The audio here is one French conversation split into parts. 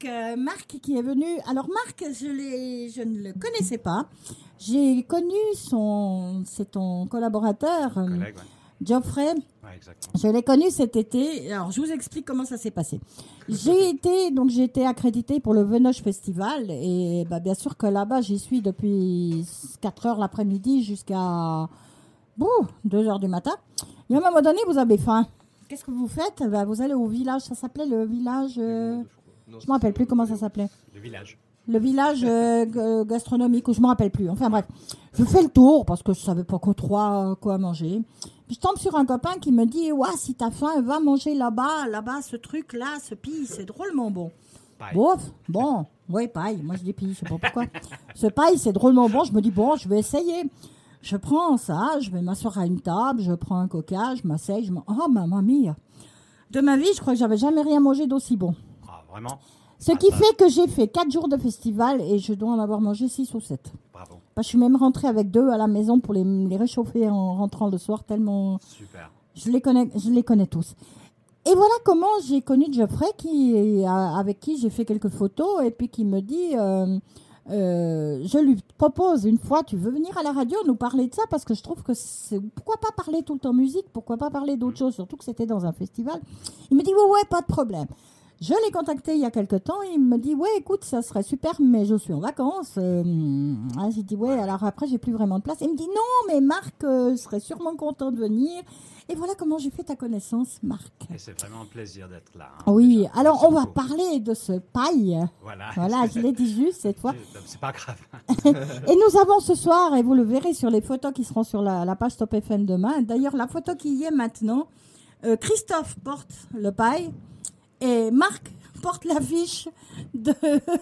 Marc qui est venu. Alors Marc, je ne le connaissais pas. J'ai connu c'est ton collaborateur, Collègue, ouais. Geoffrey. Ouais, exactement. Je l'ai connu cet été. Alors, je vous explique comment ça s'est passé. J'ai été accréditée pour le Venoche Festival. Et bien sûr que là-bas, j'y suis depuis 4 heures l'après-midi jusqu'à 2 heures du matin. Et à un moment donné, vous avez faim. Qu'est-ce que vous faites? Vous allez au village. Ça s'appelait le village... je ne me rappelle plus comment ça s'appelait. Le village gastronomique, ou je ne me rappelle plus. Enfin bref, je fais le tour parce que je ne savais pas quoi manger. Puis je tombe sur un copain qui me dit « Ouais, si t'as faim, va manger là-bas, ce truc-là, ce pille, c'est drôlement bon. » Bon, ouais, paille. Moi, je dis pille, je ne sais pas pourquoi. Ce paille, c'est drôlement bon. Je me dis « Bon, je vais essayer. » Je prends ça, je vais m'asseoir à une table, je prends un coca, je m'asseye, oh, mamma mia. De ma vie, je crois que j'avais jamais rien mangé d'aussi bon. Ah, vraiment? Ce qui fait que j'ai fait 4 jours de festival et je dois en avoir mangé 6 ou 7. Bravo. Je suis même rentrée avec 2 à la maison pour les réchauffer en rentrant le soir, tellement... Super. Je les connais tous. Et voilà comment j'ai connu Geoffrey, avec qui j'ai fait quelques photos et puis qui me dit... je lui propose une fois, tu veux venir à la radio nous parler de ça, parce que je trouve que pourquoi pas parler tout le temps musique, pourquoi pas parler d'autres choses, surtout que c'était dans un festival. Il me dit ouais, pas de problème. Je l'ai contacté il y a quelque temps, il me dit ouais, écoute, ça serait super, mais je suis en vacances. J'ai dit ouais, alors après j'ai plus vraiment de place. Il me dit non, mais Marc serait sûrement content de venir. Et voilà comment j'ai fait ta connaissance, Marc. Et c'est vraiment un plaisir d'être là. Oui, déjà. alors Merci on va beaucoup. parler de ce paille. Voilà, je l'ai dit juste cette fois. C'est pas grave. Et nous avons ce soir, et vous le verrez sur les photos qui seront sur la page Top FM demain. D'ailleurs, la photo qui y est maintenant, Christophe porte le paille et Marc porte l'affiche de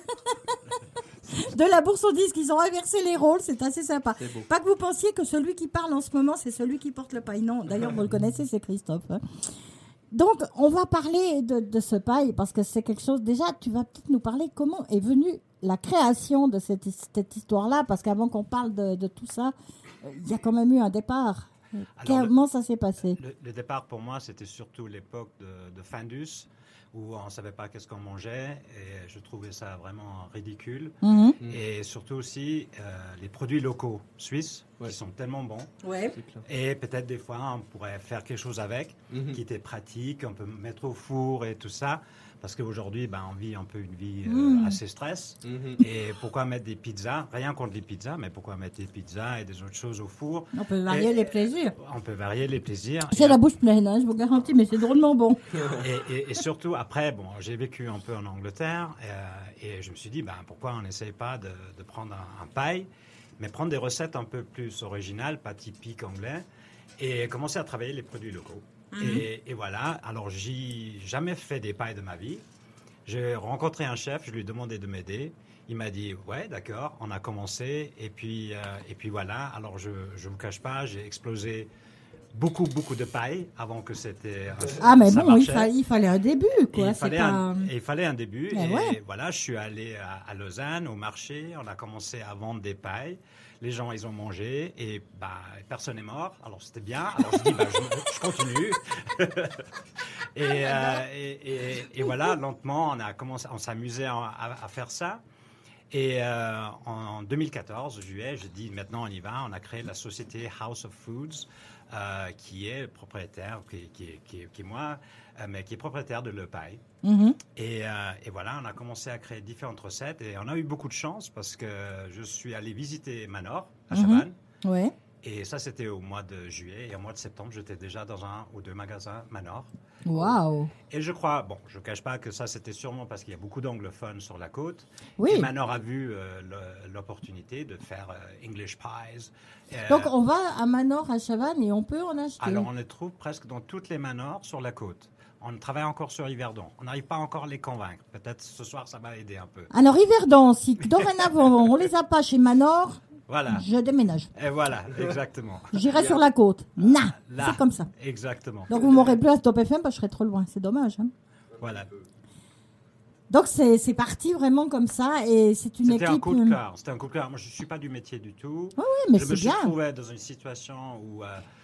la bourse aux disques. Ils ont inversé les rôles, c'est assez sympa. C'est beau. Pas que vous pensiez que celui qui parle en ce moment, c'est celui qui porte le paille. Non, d'ailleurs, vous le connaissez, c'est Christophe. Hein. Donc, on va parler de ce paille parce que c'est quelque chose... Déjà, tu vas peut-être nous parler comment est venue la création de cette histoire-là, parce qu'avant qu'on parle de tout ça, il y a quand même eu un départ. Alors, comment ça s'est passé? Le départ, pour moi, c'était surtout l'époque de Findus, où on ne savait pas qu'est-ce qu'on mangeait, et je trouvais ça vraiment ridicule. Mhm. Et surtout aussi, les produits locaux suisses, qui sont tellement bons. Ouais. Et peut-être des fois, on pourrait faire quelque chose avec, qui était pratique, on peut mettre au four et tout ça. Parce qu'aujourd'hui, on vit un peu une vie assez stress. Et pourquoi mettre des pizzas? Rien contre les pizzas, mais pourquoi mettre des pizzas et des autres choses au four? On peut varier les plaisirs. On peut varier les plaisirs. C'est la bouche pleine, hein, je vous garantis, mais c'est drôlement bon. Et surtout, après, j'ai vécu un peu en Angleterre et je me suis dit, pourquoi on n'essaye pas de prendre un paille, mais prendre des recettes un peu plus originales, pas typiques anglais, et commencer à travailler les produits locaux. Et voilà, alors j'ai jamais fait des pailles de ma vie. J'ai rencontré un chef, je lui ai demandé de m'aider. Il m'a dit, ouais, d'accord, on a commencé. Et puis voilà, alors je vous cache pas, j'ai explosé beaucoup de pailles avant que c'était... mais ça bon, marchait. il fallait un début, quoi. Il fallait un début. Mais ouais. Voilà, je suis allé à Lausanne, au marché. On a commencé à vendre des pailles. Les gens, ils ont mangé et personne n'est mort. Alors, c'était bien. Alors, je dis, je continue. et voilà, lentement, on s'amusait à faire ça. Et en 2014, juillet, je dis, maintenant, on y va. On a créé la société House of Foods, qui est propriétaire, qui est moi, mais qui est propriétaire de Le Paille. Et voilà, on a commencé à créer différentes recettes et on a eu beaucoup de chance parce que je suis allé visiter Manor à Chavannes. Ouais. Et ça, c'était au mois de juillet. Et au mois de septembre, j'étais déjà dans 1 ou 2 magasins Manor. Waouh. Et je crois, je ne cache pas que ça, c'était sûrement parce qu'il y a beaucoup d'anglophones sur la côte. Oui. Et Manor a vu l'opportunité de faire English pies. Donc, on va à Manor à Chavannes et on peut en acheter. Alors, on les trouve presque dans toutes les Manors sur la côte. On travaille encore sur Yverdon. On n'arrive pas encore à les convaincre. Peut-être ce soir, ça va aider un peu. Alors, Yverdon, si dorénavant, on les a pas chez Manor, voilà. Je déménage. Et voilà, exactement. J'irai sur la côte. Là, c'est comme ça. Exactement. Donc, vous m'aurez plus à Stop FM parce que je serai trop loin. C'est dommage. Hein. Voilà. Donc, c'est parti vraiment comme ça et c'est une équipe... C'était un coup de cœur. Moi, je ne suis pas du métier du tout. Oui, mais je c'est me suis bien. trouvé dans une situation où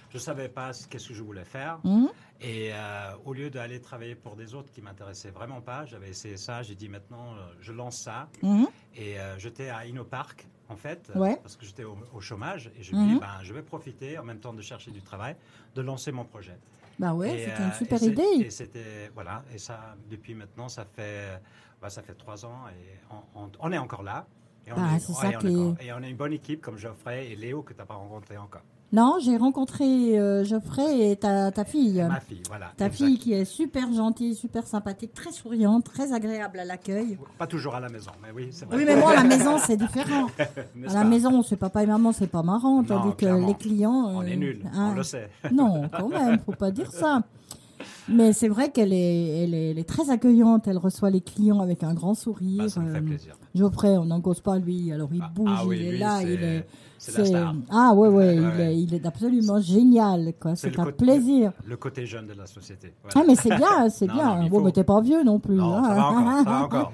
Je ne savais pas qu'est-ce que je voulais faire. Et au lieu d'aller travailler pour des autres qui ne m'intéressaient vraiment pas, j'avais essayé ça. J'ai dit maintenant, je lance ça. Et j'étais à InnoPark, en fait, parce que j'étais au chômage. Et je me dis, je vais profiter, en même temps de chercher du travail, de lancer mon projet. Bah ouais, c'était une super idée. Et c'était, voilà, et ça, depuis maintenant, ça fait 3 ans et on est encore là. Et on est une bonne équipe comme Geoffrey et Léo que tu n'as pas rencontré encore. Non, j'ai rencontré Geoffrey et ta fille. Ma fille, voilà. Ta fille qui est super gentille, super sympathique, très souriante, très agréable à l'accueil. Pas toujours à la maison, mais oui, c'est vrai. Oui, mais bon, à la maison, c'est différent. À la maison, c'est papa et maman, c'est pas marrant. Tandis que les clients... on est nuls, on le sait. Non, quand même, faut pas dire ça. Mais c'est vrai qu'elle est très accueillante. Elle reçoit les clients avec un grand sourire. Ça me fait plaisir. Geoffrey, on n'en cause pas, lui. Alors, il bouge, oui, il est lui, là. C'est la star. Ah ouais. Il est absolument génial. C'est un plaisir. Le côté jeune de la société. Voilà. Ah, mais c'est bien, c'est bien. Non, bon, mais t'es pas vieux non plus. Non, ça va encore.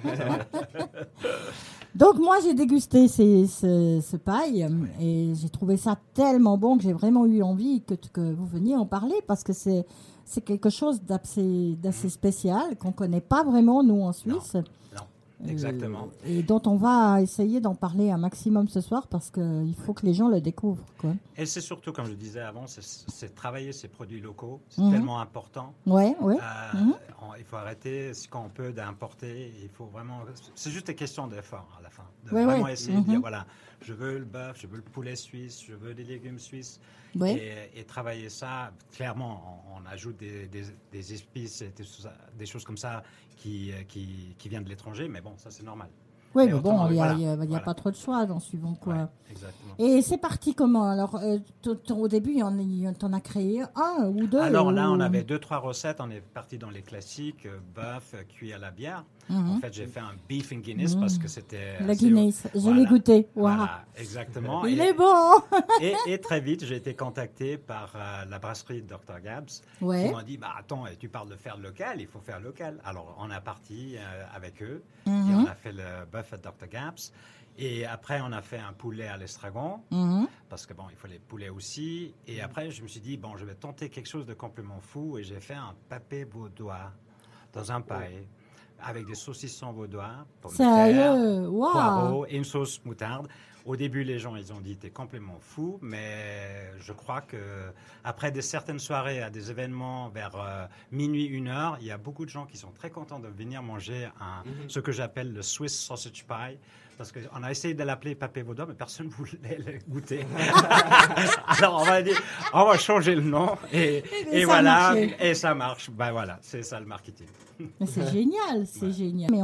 Donc moi j'ai dégusté ce paille et j'ai trouvé ça tellement bon que j'ai vraiment eu envie que vous veniez en parler parce que c'est quelque chose d'assez spécial qu'on connaît pas vraiment nous en Suisse. Non. Exactement. Et dont on va essayer d'en parler un maximum ce soir parce qu'il faut que les gens le découvrent. Quoi. Et c'est surtout, comme je disais avant, c'est travailler ces produits locaux. C'est tellement important. Ouais. Il faut arrêter, quand on peut, d'importer. Il faut vraiment... C'est juste une question d'effort à la fin. De essayer de dire, voilà, je veux le bœuf, je veux le poulet suisse, je veux des légumes suisses. Et travailler ça, clairement, on ajoute des épices, des choses comme ça qui viennent de l'étranger, mais bon, ça c'est normal. Oui, mais bon, il n'y a pas trop de choix dans suivant quoi. Ouais, exactement. Et c'est parti comment? Alors, au début, t'en as créé un ou deux? Alors là, on avait 2-3 recettes. On est parti dans les classiques, bœuf cuit à la bière. En fait, j'ai fait un beef in Guinness parce que c'était... La Guinness, je l'ai goûté. Wow. Voilà, exactement. Il est bon. et très vite, j'ai été contacté par la brasserie Dr. Gabs qui m'ont dit, attends, tu parles de faire local, il faut faire local. Alors, on est parti avec eux et on a fait le bœuf à Dr. Gabs. Et après, on a fait un poulet à l'estragon, parce que il faut les poulets aussi. Et après, je me suis dit, je vais tenter quelque chose de complètement fou. Et j'ai fait un papé vaudois dans un paille, avec des saucissons vaudois, pommes de terre, poireaux et une sauce moutarde. Au début, les gens, ils ont dit, t'es complètement fou, mais je crois que après certaines soirées, à des événements vers minuit, 1h, il y a beaucoup de gens qui sont très contents de venir manger ce que j'appelle le Swiss Sausage Pie, parce qu'on a essayé de l'appeler papé vaudois, mais personne ne voulait le goûter. Alors, on va changer le nom, et voilà, et ça marche. Voilà, c'est ça le marketing. Mais c'est génial, c'est génial.